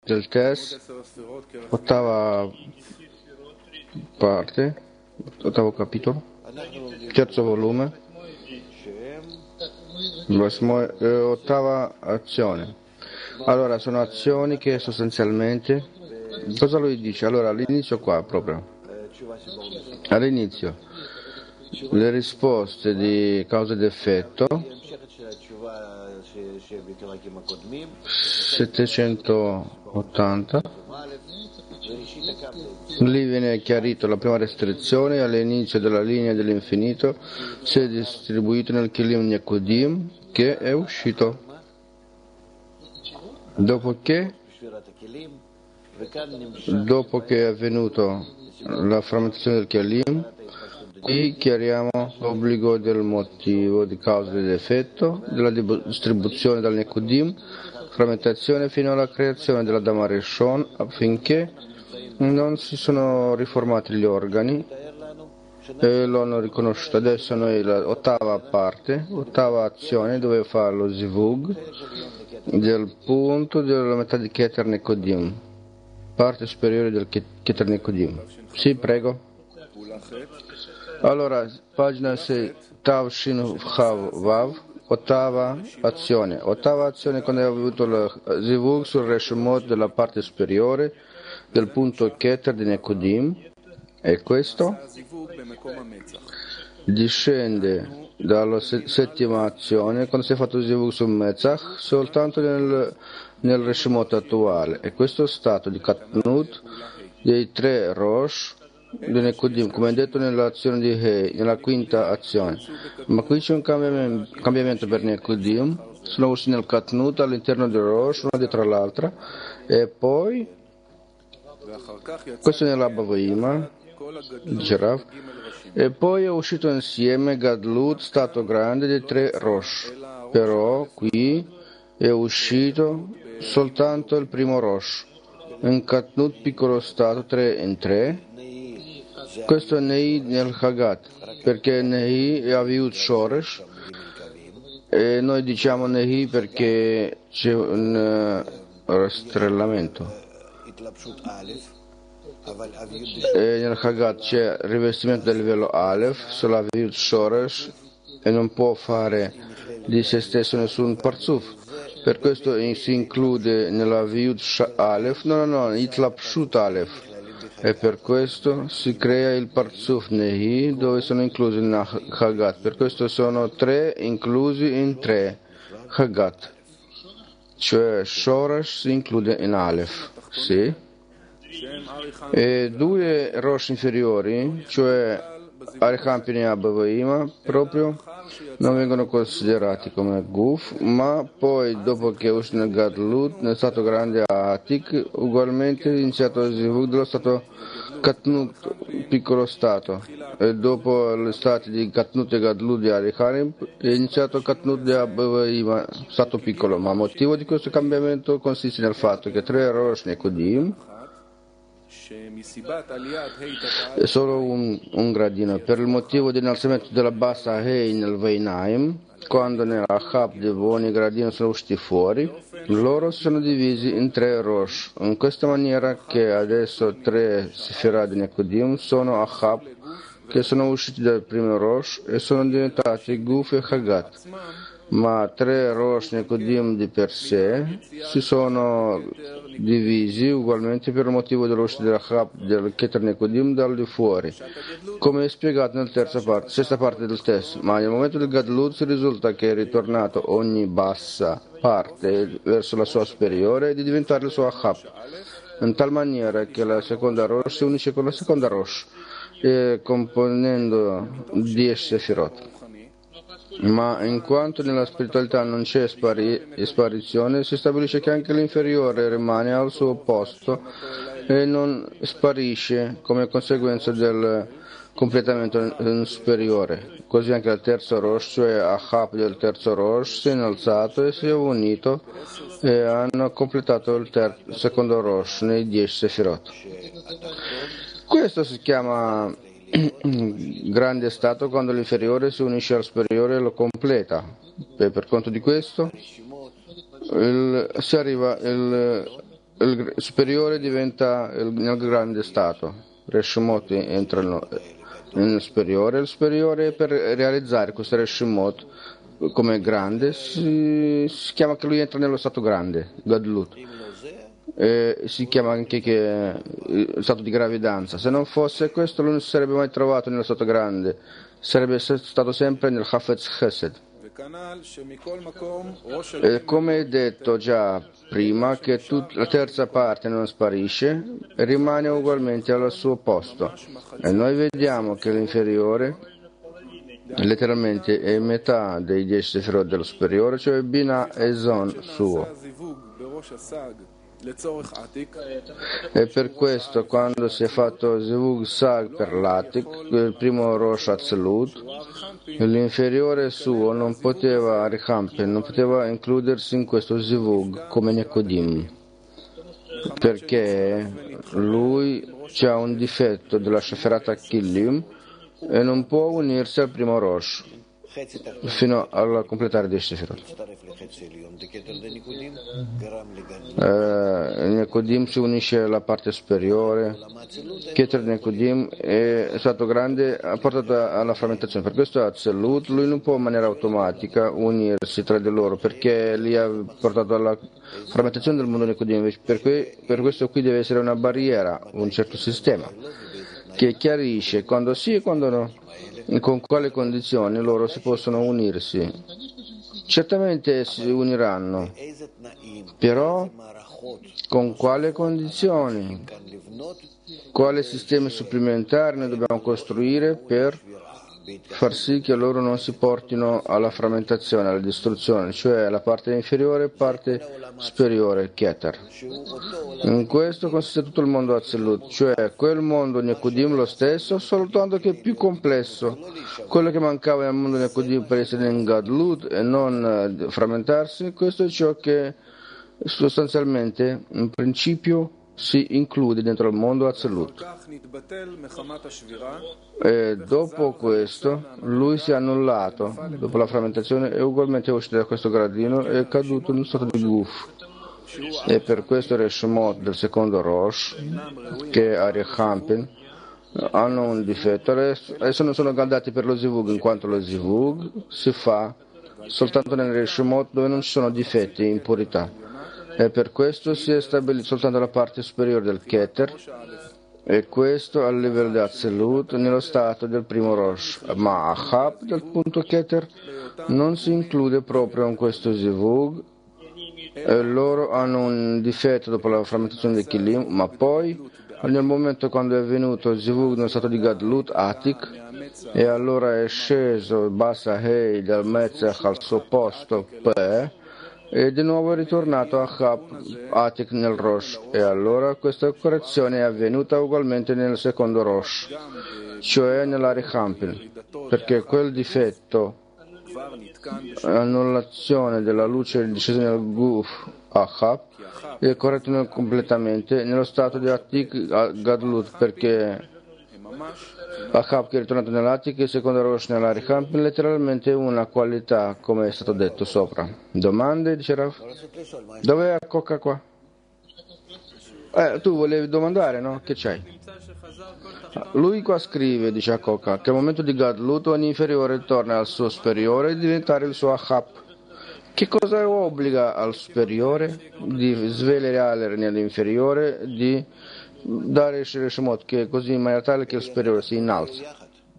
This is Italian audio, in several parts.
del test, ottava parte, ottavo capitolo, terzo volume, ottava azione. Allora, sono azioni che sostanzialmente, cosa lui dice? Allora, all'inizio qua proprio, all'inizio, le risposte di causa ed effetto, 780, lì viene chiarito la prima restrizione all'inizio della linea dell'infinito, si è distribuito nel Kelim Nekudim che è uscito. Dopo che è avvenuto la frammentazione del Kelim, qui chiariamo l'obbligo del motivo di causa ed effetto, della distribuzione dal Nekudim, frammentazione fino alla creazione della Dama Rishon, affinché non si sono riformati gli organi e lo hanno riconosciuto. Adesso noi l'ottava parte, ottava azione dove fa lo zivug del punto della metà di Keter Nekodim, parte superiore del Keter Nekodim. Sì, prego. Allora, pagina 6, Tav Shin Chav Vav, ottava azione quando abbiamo avuto lo zivug sul Reshumot della parte superiore del punto Keter di Nekodim, e questo discende dalla settima azione quando si è fatto zivug sul Metzach soltanto nel Reshumot attuale, e questo stato di Katnut dei tre Rosh di Nekodim, come è detto nell'azione di Hei, nella quinta azione. Ma qui c'è un cambiamento per Nekodim, sono usciti nel Katnut all'interno del Rosh, una dietro l'altra, e poi questo nella Bavoima, dice Rav, e poi è uscito insieme Gadlut, stato grande dei tre Rosh, però qui è uscito soltanto il primo Rosh, in Katnut piccolo stato 3 in 3. Questo è Nei nel Hagat, perché Nei è Aviut Shoresh, e noi diciamo Nei perché c'è un rastrellamento. E nel Hagat c'è rivestimento del livello Aleph sull'Aviut Shoresh e non può fare di se stesso nessun Parzuf. Per questo si include nell'Aviut Aleph, Itlapshut Aleph. E per questo si crea il Parzuf Nehi dove sono inclusi in Hagat. Per questo sono tre inclusi in tre Hagat. Cioè Shoresh si include in Aleph. Sì. E due Rosh inferiori, cioè Arikampini e Abavaima, proprio non vengono considerati come Guf, ma poi dopo che è uscito nel Gadlut, nel stato grande Atik, ugualmente è iniziato il Zivug dello stato Katnut, piccolo stato, e dopo gli stati di Katnut e Gadlut di Arikarim è iniziato Katnut di Abavaima, stato piccolo, ma il motivo di questo cambiamento consiste nel fatto che tre Rosh Nekodim è solo un gradino, per il motivo dell'innalzamento della bassa Hei nel Veinaim, quando nell'Achab di buoni gradini sono usciti fuori, loro si sono divisi in tre Rosh, in questa maniera che adesso tre Sefirah di Nekodim sono Achab, che sono usciti dal primo Rosh e sono diventati Guf e Hagat. Ma tre Rosh Nekodim di per sé si sono divisi ugualmente per il motivo dell'uscita del Keter Nekodim dal di fuori, come è spiegato nella sesta parte del test. Ma nel momento del Gadlut si risulta che è ritornato ogni bassa parte verso la sua superiore e di diventare il suo Achab, in tal maniera che la seconda Rosh si unisce con la seconda Rosh, componendo 10 Sefirot. Ma in quanto nella spiritualità non c'è sparizione, si stabilisce che anche l'inferiore rimane al suo posto e non sparisce come conseguenza del completamento superiore. Così anche il terzo Rosh, cioè Achab del terzo Rosh, si è innalzato e si è unito e hanno completato il secondo Rosh nei 10 Sefirot. Questo si chiama grande stato quando l'inferiore si unisce al superiore e lo completa. E per conto di questo si arriva il il superiore diventa nel grande stato. Reshimot entrano nel superiore. Il superiore, per realizzare questo Reshimot come grande, si chiama che lui entra nello stato grande, Gadlut. Si chiama anche che stato di gravidanza. Se non fosse questo, lui non si sarebbe mai trovato nello stato grande, sarebbe stato sempre nel Hafetz Chesed. Come detto già prima, che la terza parte non sparisce, rimane ugualmente al suo posto. E noi vediamo che l'inferiore letteralmente è metà dei 10 sefirot dello superiore, cioè Bina e Zon suo. E per questo, quando si è fatto Zivug Sag per l'Atik, il primo Rosh Atzilut, l'inferiore suo non poteva includersi in questo Zivug come Nekodim, perché lui ha un difetto della Sheferat Killim e non può unirsi al primo Rosh fino a completare 10 sefirot. Nekodim si unisce alla parte superiore, Keter Nekodim è stato grande, ha portato alla frammentazione. Per questo Atzilut lui non può in maniera automatica unirsi tra di loro, perché li ha portato alla frammentazione del mondo Nekodim. Per questo qui deve essere una barriera, un certo sistema che chiarisce quando sì e quando no, con quali condizioni loro si possono unirsi. Certamente si uniranno, però con quali condizioni, quali sistemi supplementari noi dobbiamo costruire per far sì che loro non si portino alla frammentazione, alla distruzione, cioè la parte inferiore e parte superiore, Keter. In questo consiste tutto il mondo Atzilut, cioè quel mondo Nekudim lo stesso, soltanto che più complesso. Quello che mancava nel mondo Nekudim per essere in Gadlut e non frammentarsi, questo è ciò che sostanzialmente in principio si include dentro il mondo Atzilut. E dopo questo lui si è annullato, dopo la frammentazione è ugualmente uscito da questo gradino e è caduto in uno stato di guf. E per questo il Reshimot del secondo Rosh, che è Ari Hampin, hanno un difetto. Adesso non sono galdati per lo Zivug, in quanto lo Zivug si fa soltanto nel Reshimot dove non ci sono difetti e impurità. E per questo si è stabilito soltanto la parte superiore del Keter, e questo a livello di Atzilut nello stato del primo Rosh. Ma Ahab del punto Keter non si include proprio in questo Zivug. Loro hanno un difetto dopo la frammentazione del Kilim, ma poi nel momento quando è venuto il Zivug nello stato di Gadlut Atik, e allora è sceso il Bassa Hei dal Metzach al suo posto Pe, e di nuovo è ritornato a Chab Atik nel Rosh, e allora questa correzione è avvenuta ugualmente nel secondo Rosh, cioè nell'Ari Hampil, perché quel difetto, annullazione della luce discesa nel Guf Ahab, è corretto completamente nello stato di Atik Gadlut, perché Ahab che è ritornato nell'Atik e il secondo Rosh nell'Ari Hampil letteralmente una qualità, come è stato detto sopra. Domande, dice Rav? Dov'è la cocca qua? Tu volevi domandare, no? Che c'hai? Lui qua scrive, dice a Coca, che al momento di Gadlut ogni inferiore torna al suo superiore e diventare il suo Ahab. Che cosa obbliga al superiore? Di svegliare nell'inferiore, di dare il Shemot, che così in maniera tale che il superiore si innalza.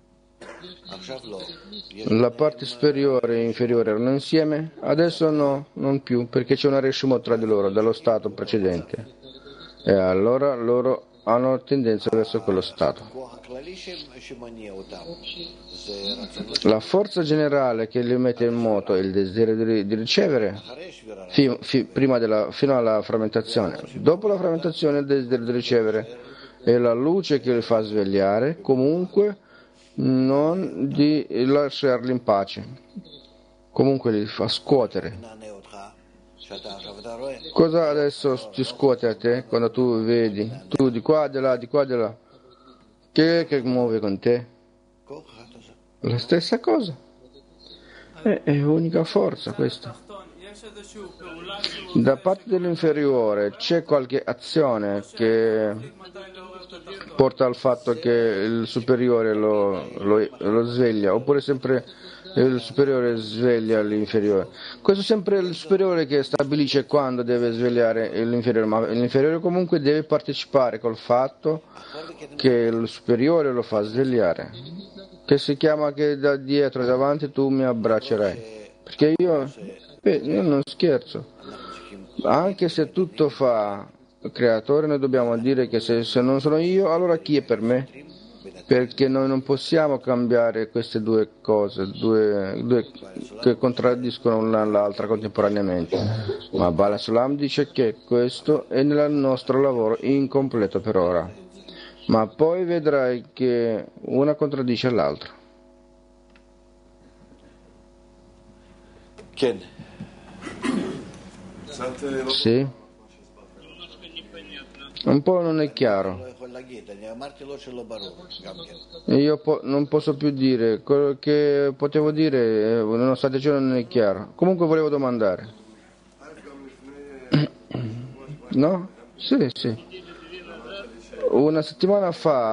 La parte superiore e inferiore erano insieme, adesso no, non più, perché c'è una Reshimot tra di loro, dallo stato precedente. E allora loro hanno tendenza verso quello stato. La forza generale che li mette in moto è il desiderio di ricevere fino alla frammentazione. Dopo la frammentazione il desiderio di ricevere è la luce che li fa svegliare, comunque non di lasciarli in pace, comunque li fa scuotere. Cosa adesso ti scuote a te quando tu vedi, tu di qua, di là, di qua, di là? Che muove con te? La stessa cosa. È unica forza questa. Da parte dell'inferiore c'è qualche azione che porta al fatto che il superiore lo sveglia, oppure sempre il superiore sveglia l'inferiore? Questo è sempre il superiore che stabilisce quando deve svegliare l'inferiore, ma l'inferiore comunque deve partecipare col fatto che il superiore lo fa svegliare, che si chiama che da dietro e davanti tu mi abbraccerai, perché io non scherzo. Anche se tutto fa il creatore, noi dobbiamo dire che se non sono io, allora chi è per me? Perché noi non possiamo cambiare queste due cose, due che contraddiscono l'una l'altra contemporaneamente. Ma Bala Sulam dice che questo è nel nostro lavoro incompleto per ora. Ma poi vedrai che una contraddice l'altra. Sì? Un po' non è chiaro. Io non posso più dire. Quello che potevo dire, nonostante ciò, non è chiaro. Comunque volevo domandare. No? Sì, sì. Una settimana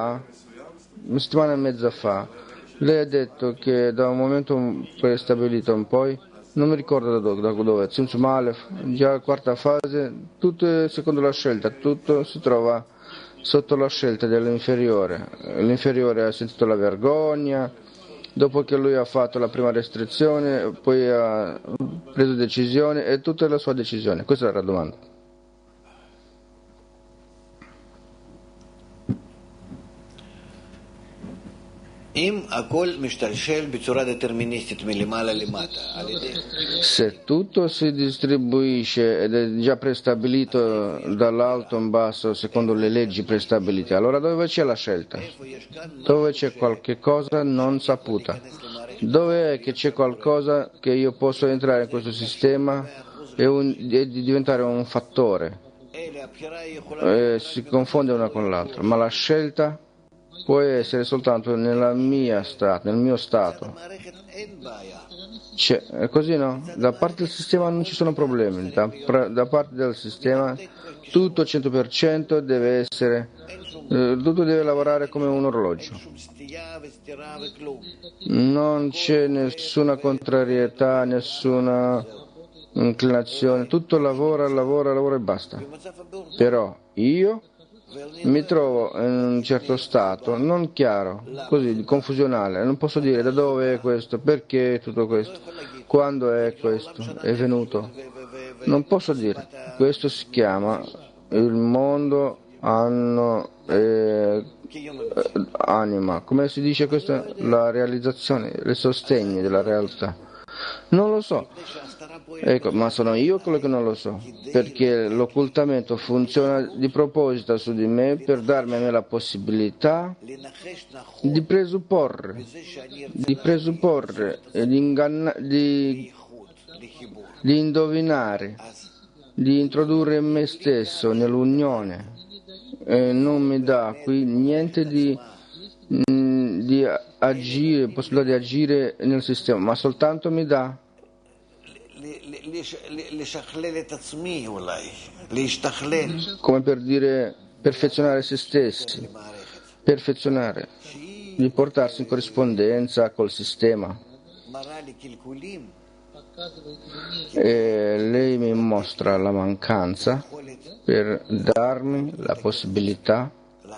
e mezza fa, lei ha detto che da un momento prestabilito in poi, non mi ricordo da dove, Tzimtzum Aleph, già quarta fase, tutto è secondo la scelta, tutto si trova sotto la scelta dell'inferiore. L'inferiore ha sentito la vergogna, dopo che lui ha fatto la prima restrizione, poi ha preso decisione e tutta è la sua decisione. Questa era la domanda. Se tutto si distribuisce ed è già prestabilito dall'alto in basso secondo le leggi prestabilite, allora dove c'è la scelta? Dove c'è qualche cosa non saputa? Dove è che c'è qualcosa che io posso entrare in questo sistema e diventare un fattore? Si confonde una con l'altra, ma la scelta può essere soltanto nel mio stato. È così, no? Da parte del sistema non ci sono problemi, da parte del sistema tutto 100% deve essere, tutto deve lavorare come un orologio. Non c'è nessuna contrarietà, nessuna inclinazione, tutto lavora e basta. Però io mi trovo in un certo stato non chiaro, così confusionale, non posso dire da dove è questo, perché tutto questo, quando è questo, è venuto. Non posso dire. Questo si chiama il mondo anima. Come si dice questa? La realizzazione, il sostegno della realtà. Non lo so. Ecco, ma sono io quello che non lo so, perché l'occultamento funziona di proposito su di me per darmi a me la possibilità di presupporre e di indovinare, di introdurre me stesso nell'unione. E non mi dà qui niente di agire, possibilità di agire nel sistema, ma soltanto mi dà come per dire perfezionare se stessi, di portarsi in corrispondenza col sistema. E lei mi mostra la mancanza per darmi la possibilità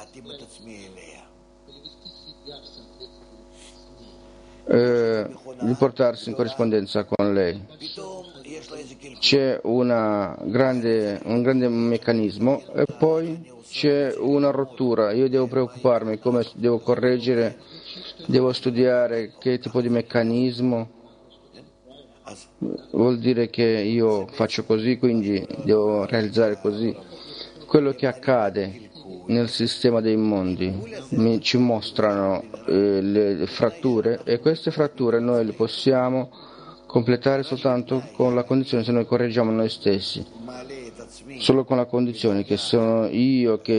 di portarsi in corrispondenza con lei. C'è un grande meccanismo e poi c'è una rottura. Io devo preoccuparmi come devo correggere, devo studiare che tipo di meccanismo. Vuol dire che io faccio così, quindi devo realizzare così. Quello che accade nel sistema dei mondi ci mostrano le fratture, e queste fratture noi le possiamo completare soltanto con la condizione se noi correggiamo noi stessi, solo con la condizione che sono io che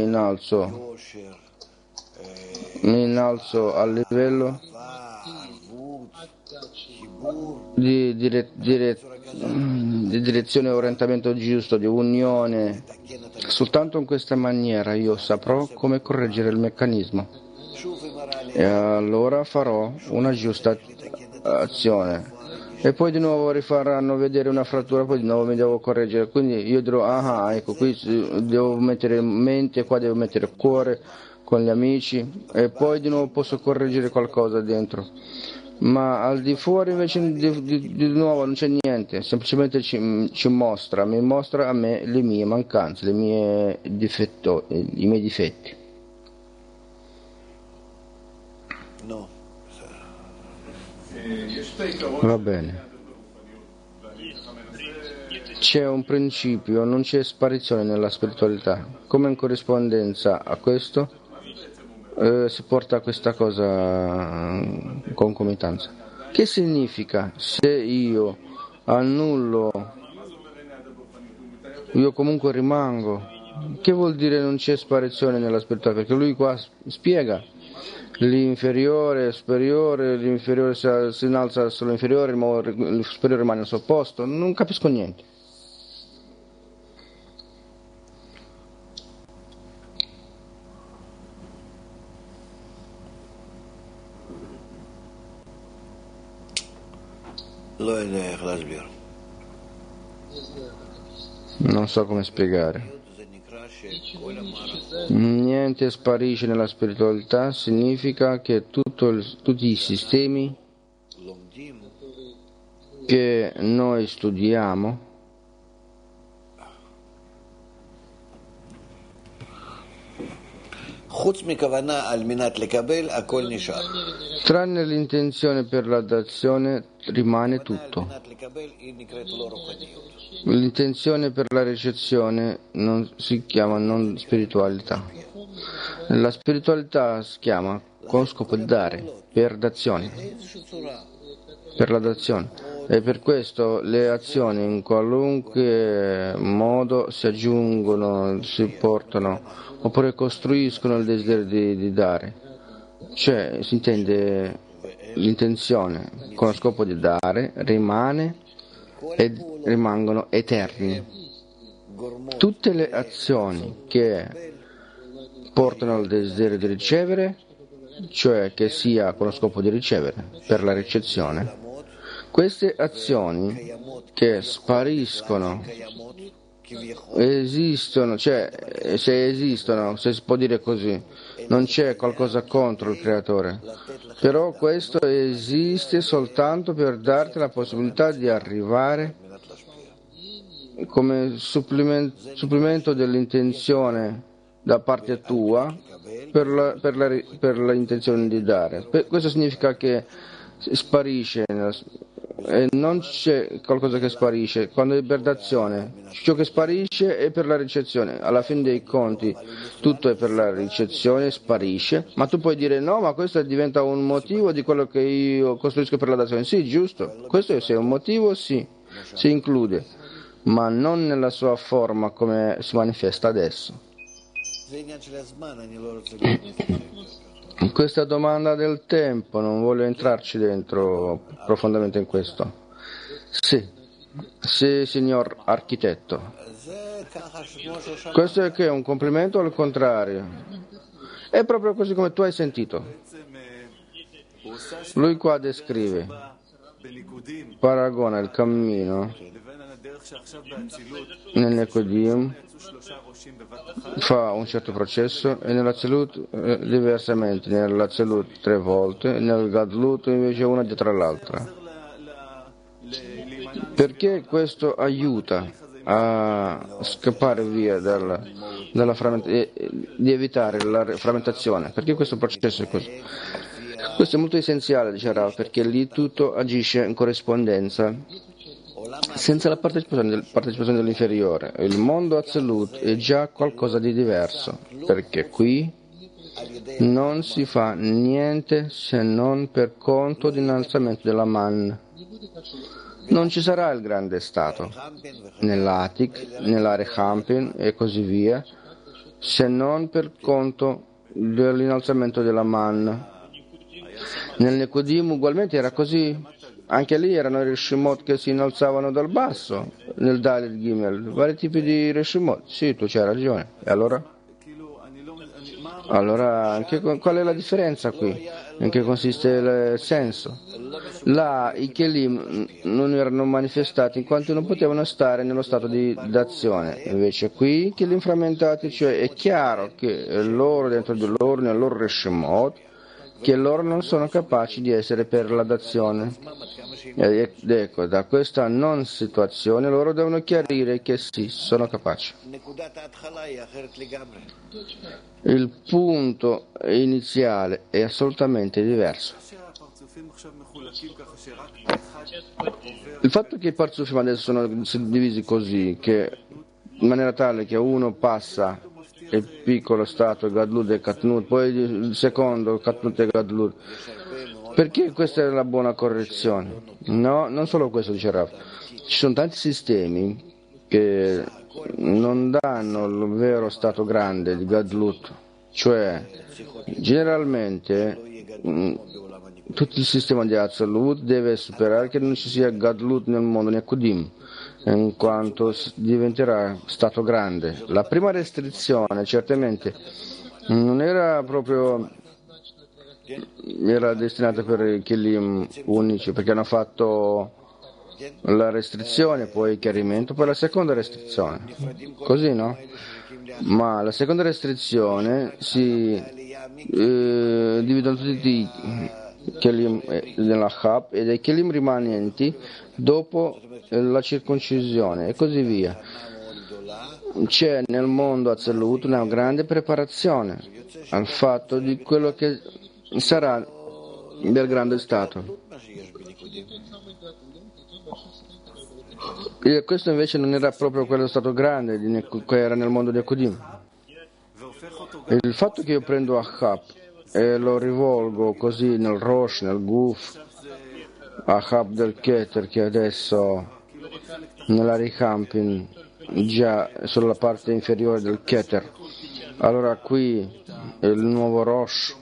mi innalzo al livello di direzione e orientamento giusto, di unione. Soltanto in questa maniera io saprò come correggere il meccanismo e allora farò una giusta azione. E poi di nuovo rifaranno vedere una frattura, poi di nuovo mi devo correggere. Quindi io dirò, ecco, qui devo mettere mente, qua devo mettere cuore con gli amici e poi di nuovo posso correggere qualcosa dentro. Ma al di fuori invece di nuovo non c'è niente, semplicemente mi mostra a me le mie mancanze, i miei difetti. No. Va bene. C'è un principio, non c'è sparizione nella spiritualità. Come in corrispondenza a questo si porta a questa cosa in concomitanza. Che significa se io annullo, io comunque rimango? Che vuol dire non c'è sparizione nella spiritualità? Perché lui qua spiega l'inferiore, superiore, l'inferiore si innalza sull'inferiore, il superiore rimane al suo posto. Non capisco niente. Non so come spiegare. Niente sparisce nella spiritualità, significa che tutti i sistemi che noi studiamo tranne l'intenzione per la dazione rimane tutto. L'intenzione per la ricezione non si chiama non spiritualità. La spiritualità si chiama con scopo di dare, per dazione, per la dazione. E per questo le azioni in qualunque modo si aggiungono, si portano, oppure costruiscono il desiderio di dare. Cioè, si intende l'intenzione con lo scopo di dare, rimane e rimangono eterni. Tutte le azioni che portano al desiderio di ricevere, cioè che sia con lo scopo di ricevere, per la ricezione, queste azioni che spariscono, esistono, cioè se esistono, se si può dire così, non c'è qualcosa contro il creatore, però questo esiste soltanto per darti la possibilità di arrivare come supplemento dell'intenzione da parte tua per l'intenzione di dare. Questo significa che sparisce e non c'è qualcosa che sparisce quando è per dazione. Ciò che sparisce è per la ricezione. Alla fine dei conti tutto è per la ricezione, sparisce, ma tu puoi dire no, ma questo diventa un motivo di quello che io costruisco per la dazione. Sì, giusto, questo se è un motivo, sì, si include, ma non nella sua forma come si manifesta adesso. Questa domanda del tempo, non voglio entrarci dentro profondamente in questo. Sì, signor architetto. Questo è che un complimento o al contrario? È proprio così come tu hai sentito. Lui qua descrive, paragona il cammino nell'Ekodim, fa un certo processo e nell'Atzilut diversamente, nell'Atzilut 3 volte, nel Gadlut invece una dietro l'altra. Perché questo aiuta a scappare via di evitare la frammentazione? Perché questo processo è così? Questo è molto essenziale, dice Rav, perché lì tutto agisce in corrispondenza senza la partecipazione dell'inferiore. Il mondo Atzilut è già qualcosa di diverso, perché qui non si fa niente se non per conto di innalzamento della man. Non ci sarà il grande stato nell'Atik, nell'Arechampin e così via, se non per conto dell'innalzamento della man. Nel Nekodim ugualmente era così. Anche lì erano i Rishimot che si innalzavano dal basso, nel Dalit Gimel, vari tipi di Rishimot. Sì, tu c'hai ragione. E allora? Allora, qual è la differenza qui? In che consiste il senso? Là i Kelim non erano manifestati in quanto non potevano stare nello stato d'azione. Invece qui i Kelim frammentati, cioè è chiaro che loro dentro di loro, nel loro Reshimot, che loro non sono capaci di essere per la dazione. Ed ecco, da questa non situazione loro devono chiarire che sì, sono capaci. Il punto iniziale è assolutamente diverso. Il fatto che i parzufim adesso sono divisi così, che in maniera tale che uno passa il piccolo stato Gadlut e Katnut, poi il secondo Katnut e Gadlut, perché questa è la buona correzione? No, non solo questo dice Rav. Ci sono tanti sistemi che non danno il vero stato grande di Gadlut, cioè generalmente tutto il sistema di Atzalut deve superare che non ci sia Gadlut nel mondo Nekudim, in quanto diventerà stato grande. La prima restrizione certamente non era proprio, era destinata per i Kelim unici, perché hanno fatto la restrizione, poi il chiarimento, poi la seconda restrizione. Così, no? Ma la seconda restrizione si dividono tutti i Kelim nella Hab e dei Kelim rimanenti dopo la circoncisione e così via. C'è nel mondo Atzalut una grande preparazione al fatto di quello che sarà del grande stato. E questo invece non era proprio quello stato grande che era nel mondo di Akudim. Il fatto che io prendo Ahab e lo rivolgo così nel Rosh, nel Guf, Ahab del Keter, che adesso nella Ricampin già solo la parte inferiore del Keter, allora qui è il nuovo Rosh,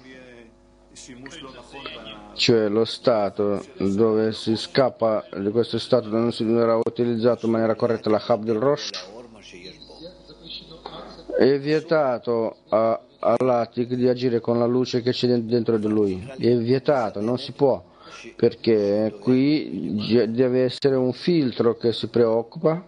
cioè lo stato dove si scappa di questo stato dove non si era utilizzato in maniera corretta la Hab del Rosh, è vietato all'Atik di agire con la luce che c'è dentro di lui, è vietato, non si può, perché qui deve essere un filtro che si preoccupa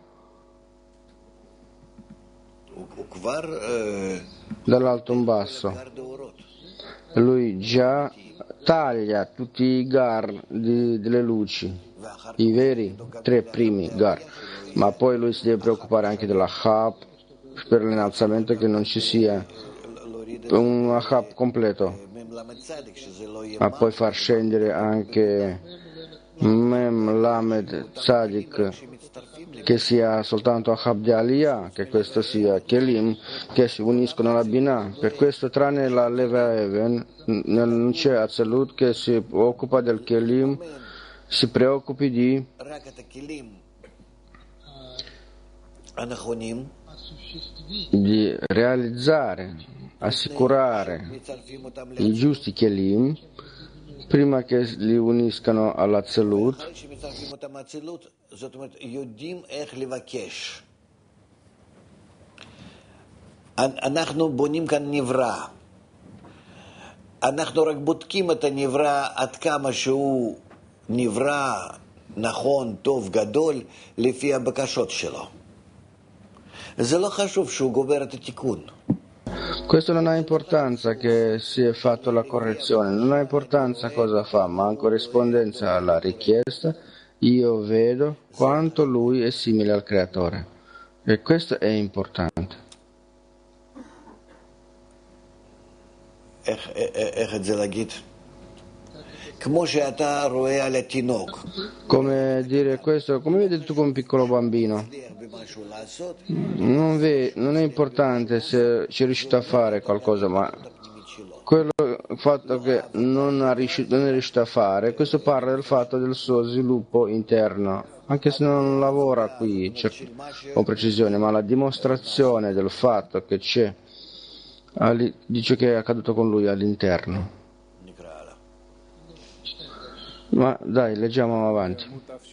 dall'alto in basso. Lui già taglia tutti i gar delle luci, i veri 3 primi gar, ma poi lui si deve preoccupare anche della Hab per l'innalzamento, che non ci sia un Hab completo, ma poi far scendere anche Mem Lamed Tzadik, che sia soltanto Ahab di Aliyah, che questo sia Kelim che si uniscono alla Binah. Per questo tranne la Leva Even non c'è Atzalut che si occupa del Kelim, si preoccupi di realizzare, assicurare i giusti Kelim prima che li uniscano all'Atzalut. אנחנו בונים כאן נברא. אנחנו רק בודקים את הנברא עד כמה שהוא נברא נכון, טוב, גדול, לפי הבקשות שלו. זה לא חשוב שהוא גובר את התיקון. Questo non ha importanza che si è fatto la correzione, non ha importanza cosa fa, ma in corrispondenza alla richiesta io vedo quanto lui è simile al creatore, e questo è importante. איך את זה להגיד? כמו שאתה רואה על התינוק. Come dire questo, come vedi tu come un piccolo bambino, non è importante se ci è riuscito a fare qualcosa, ma il fatto che non è riuscito a fare, questo parla del fatto del suo sviluppo interno, anche se non lavora qui con precisione, ma la dimostrazione del fatto che c'è, dice che è accaduto con lui all'interno. Ma dai, leggiamo avanti.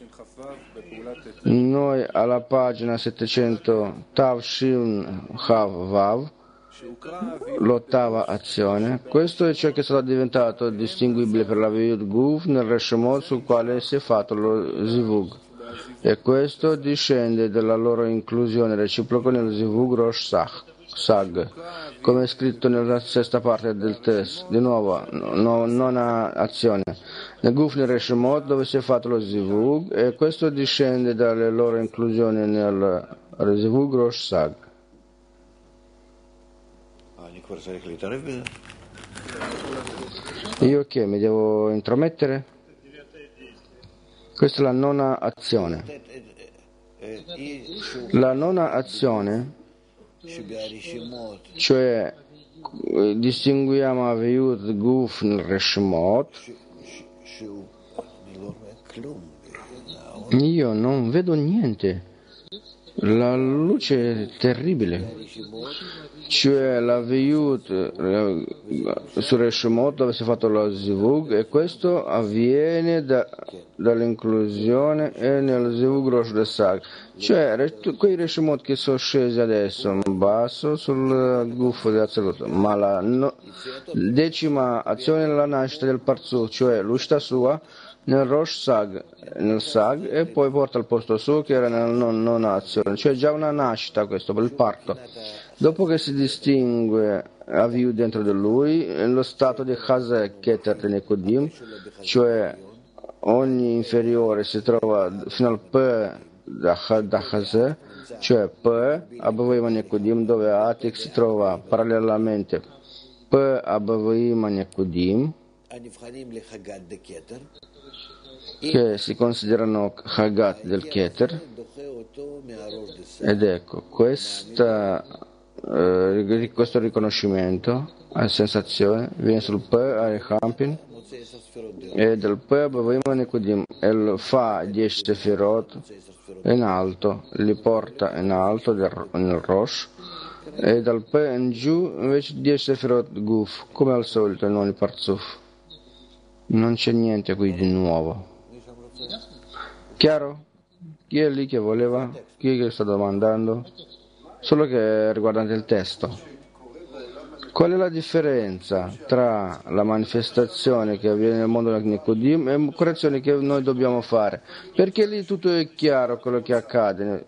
Noi alla pagina 700 Tav Shin Chav Vav, l'ottava azione. Questo è ciò che sarà diventato distinguibile per la Viyud Guf nel Reshomot sul quale si è fatto lo Zivug. E questo discende dalla loro inclusione reciproca nello Zivug Rosh Sag, come è scritto nella sesta parte del test. Di nuovo, nona azione. Nel Guf nel Reshomot dove si è fatto lo Zivug, e questo discende dalle loro inclusioni nel Zivug Rosh Sag. Io che mi devo intromettere? Questa è la nona azione. La nona azione, cioè distinguiamo Aviyut Guf nel Reshomot. Io non vedo niente. La luce è terribile. Cioè la Viyut su Reshomot dove si è fatto lo Zivug, e questo avviene dall'inclusione e nel Zivug Rosh Sag. Cioè quei Reshomot che sono scesi adesso in basso sul gufo di Azalut, ma la decima azione è la nascita del Parzuf, cioè l'uscita sua nel Rosh Sag, nel Sag, e poi porta al posto suo che era nella nona azione, cioè già una nascita questo, per il parto. Dopo che si distingue Aviu dentro di lui, lo stato di Chazek Keter di Nekodim, cioè ogni inferiore si trova fino al P da Chazek, cioè P Abavima Nekodim, dove Atik si trova parallelamente P Abavima Nekodim, che si considerano Chagat del Keter, ed ecco questo riconoscimento a sensazione viene sul P Arichampin, e del P Abavima Nekodim e lo fa 10 Sefirot in alto, li porta in alto nel Rosh, e dal P in giù invece 10 Sefirot Guf, come al solito non il Parzuf. Non c'è niente qui di nuovo. Chiaro? Chi è lì che voleva? Chi è che sta domandando? Solo che riguardante il testo. Qual è la differenza tra la manifestazione che avviene nel mondo del Nekodim e le correzioni che noi dobbiamo fare? Perché lì tutto è chiaro quello che accade,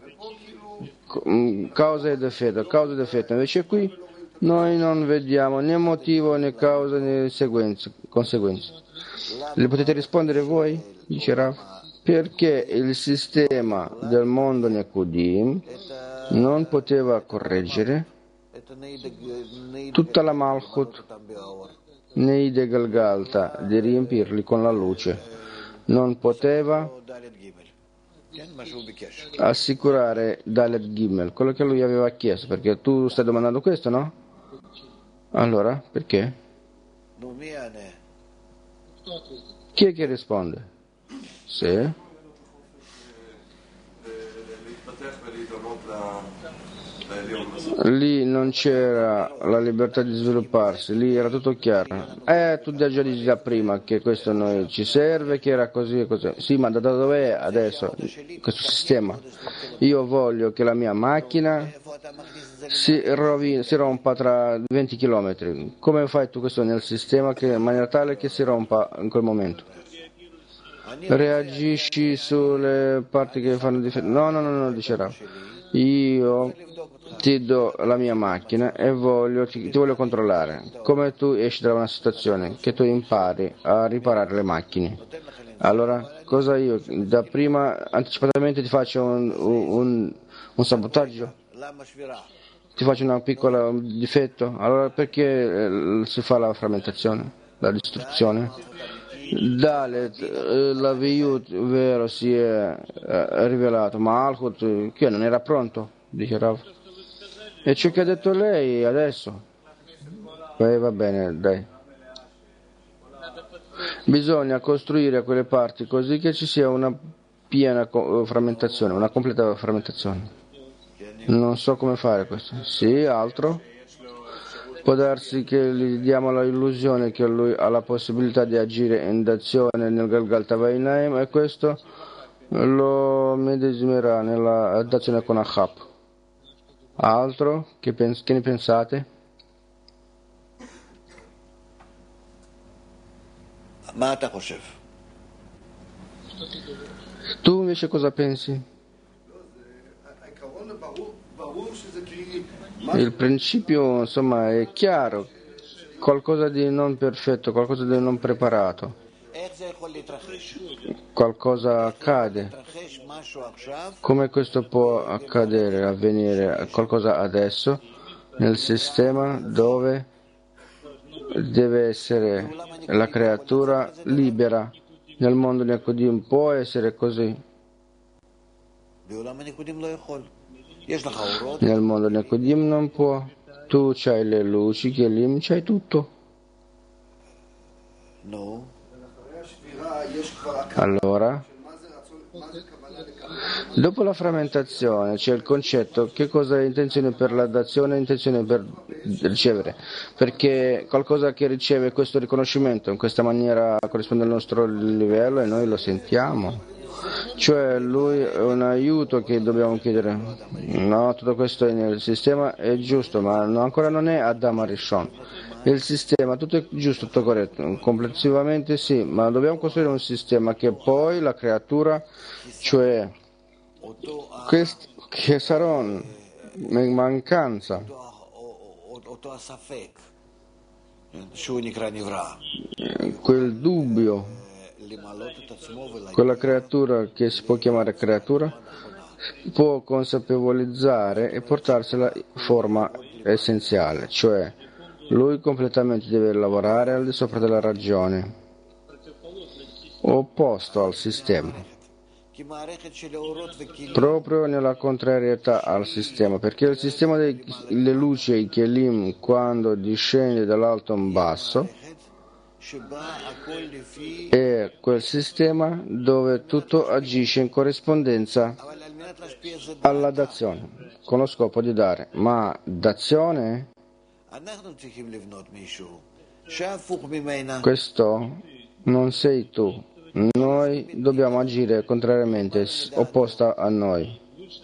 causa ed effetto, invece qui noi non vediamo né motivo né causa né conseguenze. Le potete rispondere voi? Dice Rav. Perché il sistema del mondo Nekodim non poteva correggere tutta la Malchut nei de Galgalta di riempirli con la luce, non poteva assicurare Dalet Gimel, quello che lui aveva chiesto, perché tu stai domandando questo, no? Allora, perché? Chi è che risponde? Sì. Lì non c'era la libertà di svilupparsi, lì era tutto chiaro. Tu già dici da prima che questo noi ci serve, che era così e così. Sì, ma da dove è adesso questo sistema? Io voglio che la mia macchina si rompa tra 20 km. Come fai tu questo nel sistema in maniera tale che si rompa in quel momento? Reagisci sulle parti che fanno difetto? No, dice Rav. Io ti do la mia macchina e ti voglio controllare. Come tu esci da una situazione? Che tu impari a riparare le macchine. Allora, cosa io? Da prima, anticipatamente ti faccio un sabotaggio? Ti faccio un piccolo difetto? Allora perché si fa la frammentazione, la distruzione? Dalet, la Viyut, vero, si è rivelato, ma Alchut, che non era pronto, dice Rav. E ciò che ha detto lei adesso? Va bene, dai. Bisogna costruire quelle parti così che ci sia una piena frammentazione, una completa frammentazione. Non so come fare questo. Sì, altro? Può darsi che gli diamo l'illusione che lui ha la possibilità di agire in dazione nel Galgal Tavainaim e questo lo medesimerà nella dazione con Achab. Altro? Che ne pensate? Tu invece cosa pensi? Il principio, insomma, è chiaro, qualcosa di non perfetto, qualcosa di non preparato, qualcosa accade. Come questo può accadere, avvenire qualcosa adesso nel sistema dove deve essere la creatura libera? Nel mondo Nekodim può essere così? Nel mondo Nekodim non può. Tu c'hai le luci, Kelim, c'hai tutto. Allora, dopo la frammentazione c'è il concetto che cosa è intenzione per la dazione e intenzione per ricevere, perché qualcosa che riceve questo riconoscimento in questa maniera corrisponde al nostro livello e noi lo sentiamo. Cioè lui è un aiuto che dobbiamo chiedere. No, tutto questo nel sistema è giusto, ma ancora non è Adam Arishon. Il sistema, tutto è giusto, tutto corretto, complessivamente sì, ma dobbiamo costruire un sistema che poi la creatura, cioè che sarà in mancanza, quel dubbio, quella creatura che si può chiamare creatura, può consapevolizzare e portarsela in forma essenziale, cioè lui completamente deve lavorare al di sopra della ragione, opposto al sistema, proprio nella contrarietà al sistema, perché il sistema delle luci e i Kelim, quando discende dall'alto in basso, è quel sistema dove tutto agisce in corrispondenza alla dazione, con lo scopo di dare, ma dazione, questo non sei tu, noi dobbiamo agire contrariamente, opposta a noi,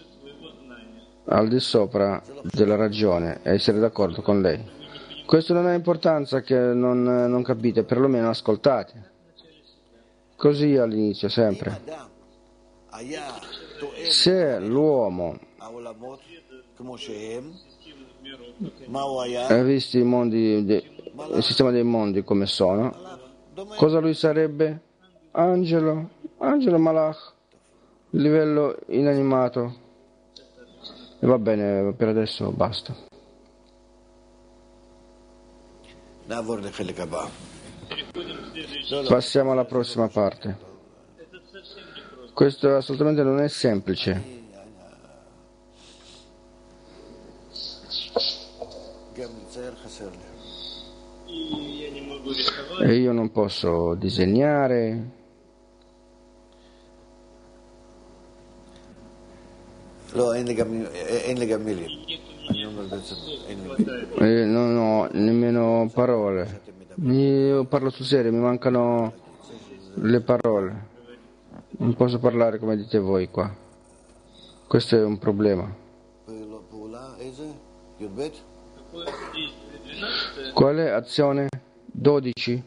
al di sopra della ragione e essere d'accordo con lei. Questo non ha importanza che non capite, perlomeno ascoltate. Così all'inizio, sempre. Se l'uomo ha visto i mondi, il sistema dei mondi come sono, cosa lui sarebbe? Angelo Malach, livello inanimato. E va bene, per adesso basta. Passiamo alla prossima parte. Questo assolutamente non è semplice. E io non posso disegnare. Non ho nemmeno parole. Io parlo sul serio, mi mancano le parole. Non posso parlare come dite voi qua. Questo è un problema. Quale azione? 12?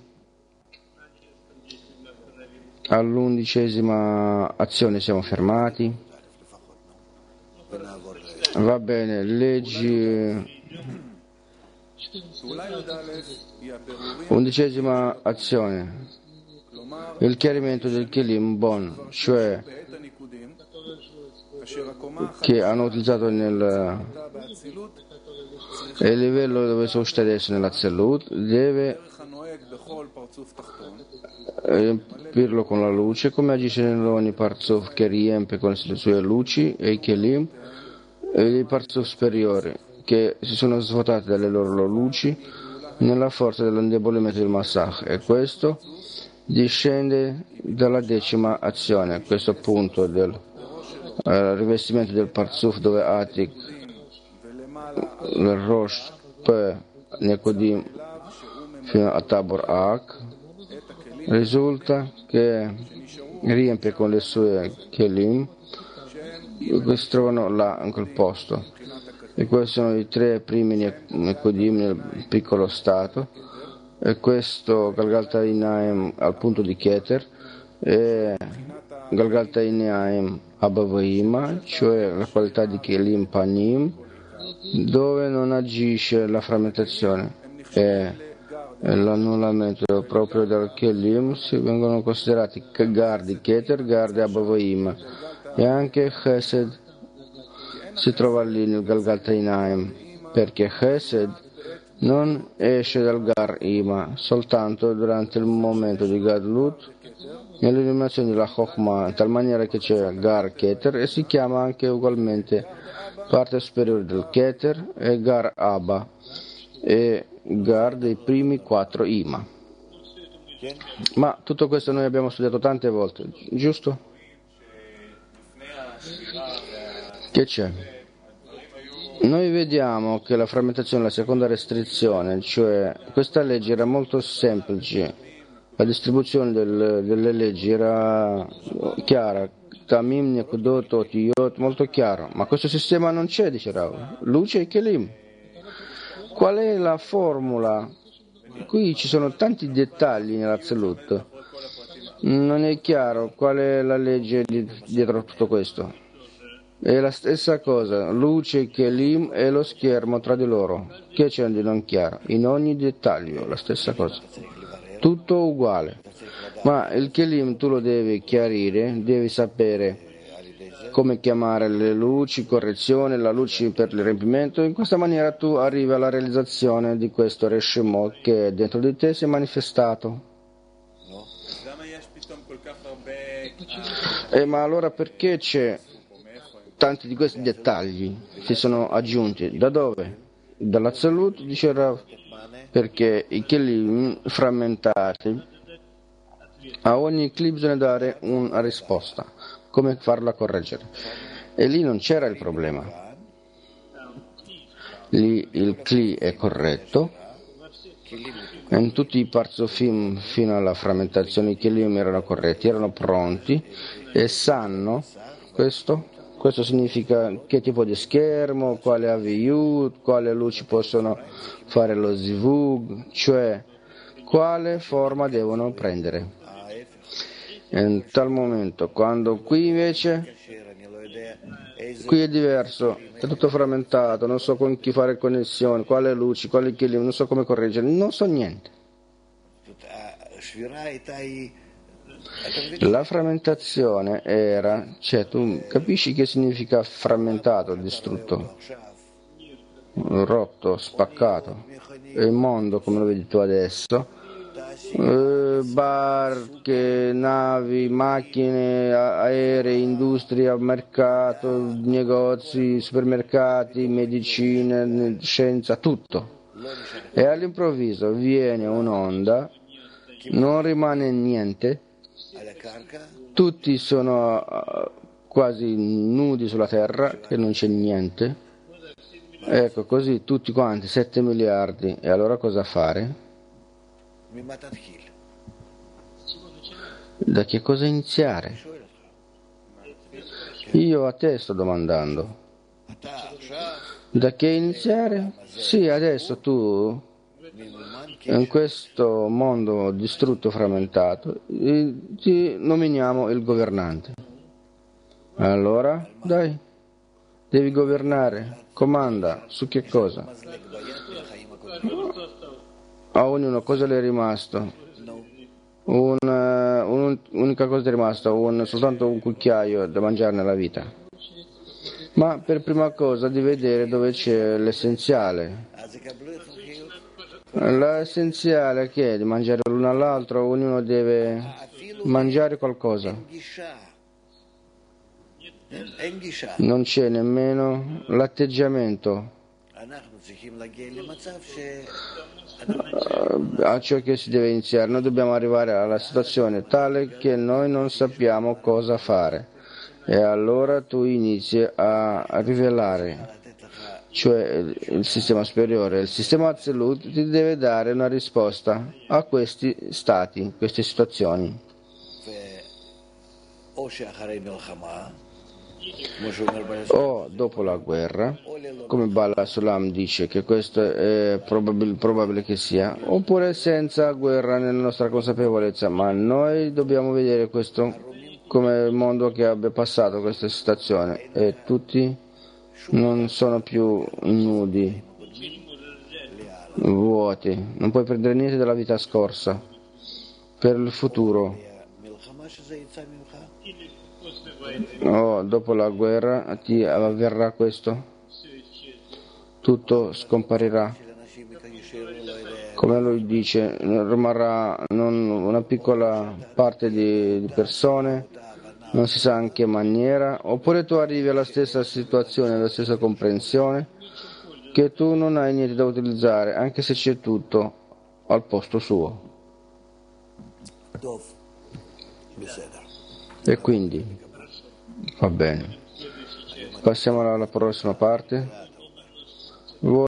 All'11ª azione siamo fermati. Va bene, leggi. 11ª azione, il chiarimento del Kelim Bon, cioè che hanno utilizzato nel livello dove sono stati adesso nell'Azzelut, deve riempirlo con la luce, come agisce nell'ogni Parzuf che riempie con le sue luci e i Kelim e i Parzuf superiori che si sono svuotati dalle loro luci nella forza dell'indebolimento del Massach, e questo discende dalla 10ª azione, questo punto del rivestimento del Parzuf dove Atik, il Rosh, Nekodim fino a Tabor Ak, risulta che riempie con le sue Kelim che si trovano là in quel posto. E questi sono i tre primi Nekodim nel piccolo stato, e questo Galgalta Inaim al punto di Keter e Galgalta Inaim Abavaima, cioè la qualità di Kelim Panim, dove non agisce la frammentazione e l'annullamento proprio del Kelim, si vengono considerati Gardi Keter, Gardi Abavaima, e anche Chesed si trova lì nel Galgalta Inaim, perché Chesed non esce dal Gar Ima soltanto durante il momento di Gadlut, nell'illuminazione della Chokhmah, in tal maniera che c'è Gar Keter e si chiama anche ugualmente parte superiore del Keter e Gar Abba e Gar dei primi 4 Ima. Ma tutto questo noi abbiamo studiato tante volte, giusto? Che c'è? Noi vediamo che la frammentazione è la seconda restrizione, cioè questa legge era molto semplice, la distribuzione delle leggi era chiara, Tamim, Nekudot, Otiyot, molto chiaro, ma questo sistema non c'è, dice Rav, luce e Kelim. Qual è la formula? Qui ci sono tanti dettagli nell'Azzalut, non è chiaro qual è la legge dietro tutto questo. È la stessa cosa, luce, Kelim e lo schermo tra di loro. Che c'è di non chiaro? In ogni dettaglio, la stessa cosa. Tutto uguale. Ma il Kelim tu lo devi chiarire, devi sapere come chiamare le luci, correzione, la luce per il riempimento. In questa maniera tu arrivi alla realizzazione di questo Reshemot che dentro di te si è manifestato. Ma allora perché c'è tanti di questi dettagli si sono aggiunti? Da dove? Dall'Azzalut, dice Rav, perché i Kelim frammentati, a ogni Kli bisogna dare una risposta, come farla correggere. E lì non c'era il problema. Lì il Kli è corretto, e in tutti i Parzufim fino alla frammentazione i Kelim erano corretti, erano pronti e sanno questo. Questo significa che tipo di schermo, quale aviyut, quale luci possono fare lo zivug, cioè quale forma devono prendere. In tal momento, quando qui invece, qui è diverso, è tutto frammentato, non so con chi fare connessioni, quale luci, quali Kelim, non so come correggere, non so niente. La frammentazione era, cioè tu capisci che significa frammentato, distrutto, rotto, spaccato. E il mondo, come lo vedi tu adesso, barche, navi, macchine, aerei, industria, mercato, negozi, supermercati, medicina, scienza, tutto. E all'improvviso viene un'onda, non rimane niente, tutti sono quasi nudi sulla terra, che non c'è niente. Ecco, così tutti quanti, 7 miliardi. E allora cosa fare? Da che cosa iniziare? Io a te sto domandando. Da che iniziare? Sì, adesso tu, in questo mondo distrutto, frammentato, ti nominiamo il governante. Allora, dai, devi governare, comanda, su che cosa? A ognuno cosa le è rimasto? Un'unica cosa è rimasta, soltanto un cucchiaio da mangiare nella vita. Ma per prima cosa di vedere dove c'è l'essenziale. L'essenziale che è di mangiare l'uno all'altro, ognuno deve mangiare qualcosa. Non c'è nemmeno l'atteggiamento a ciò che si deve iniziare. Noi dobbiamo arrivare alla situazione tale che noi non sappiamo cosa fare, e allora tu inizi a rivelare cioè il sistema superiore, il sistema Atzilut ti deve dare una risposta a questi stati, queste situazioni. O dopo la guerra, come Bala Sulam dice che questo è probabile che sia, oppure senza guerra nella nostra consapevolezza, ma noi dobbiamo vedere questo come il mondo che abbia passato questa situazione e tutti non sono più nudi, vuoti, non puoi prendere niente dalla vita scorsa per il futuro. Dopo la guerra ti avverrà questo, tutto scomparirà, come lui dice, rimarrà una piccola parte di persone, non si sa in che maniera, oppure tu arrivi alla stessa situazione, alla stessa comprensione, che tu non hai niente da utilizzare, anche se c'è tutto al posto suo. E quindi va bene. Passiamo alla prossima parte.